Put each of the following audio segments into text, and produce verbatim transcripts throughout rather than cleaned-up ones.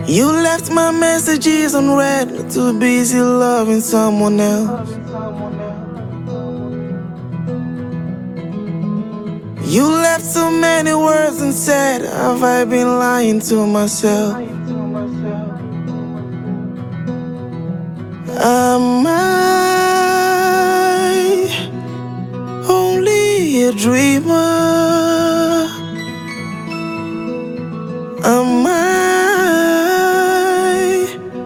You left my messages unread, too busy loving someone else. You left so many words unsaid. Have I been lying to myself? Am I only a dreamer? Am I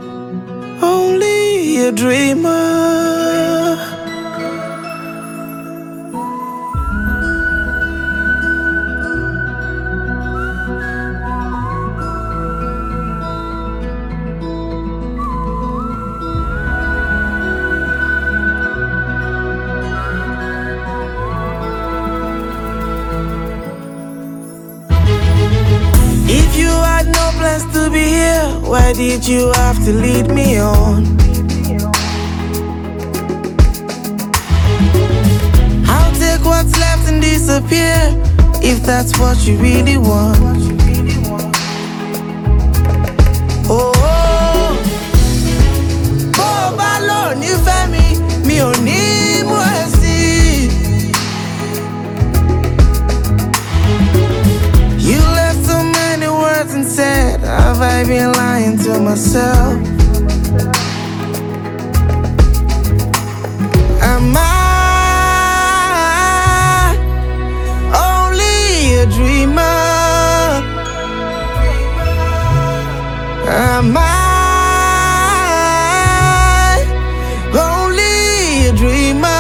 only a dreamer? If you had no plans to be here, why did you have to lead me on? I'll take what's left and disappear, if that's what you really want. Oh, oh, bó bá lò nífẹ̀ẹ́ mi, mi ò ní mú ẹ sí. You left so many words and said, have I been lying to myself? Am I only a dreamer? Am I only a dreamer?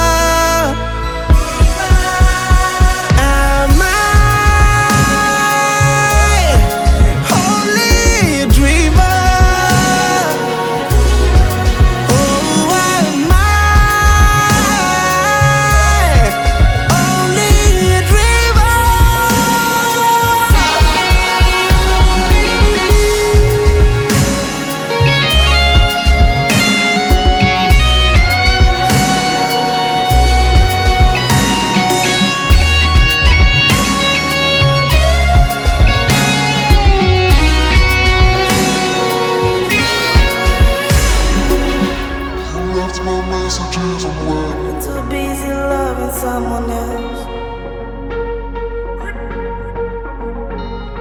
Too busy loving someone else.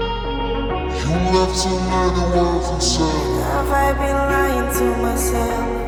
You left so many words unsaid. Have I been lying to myself?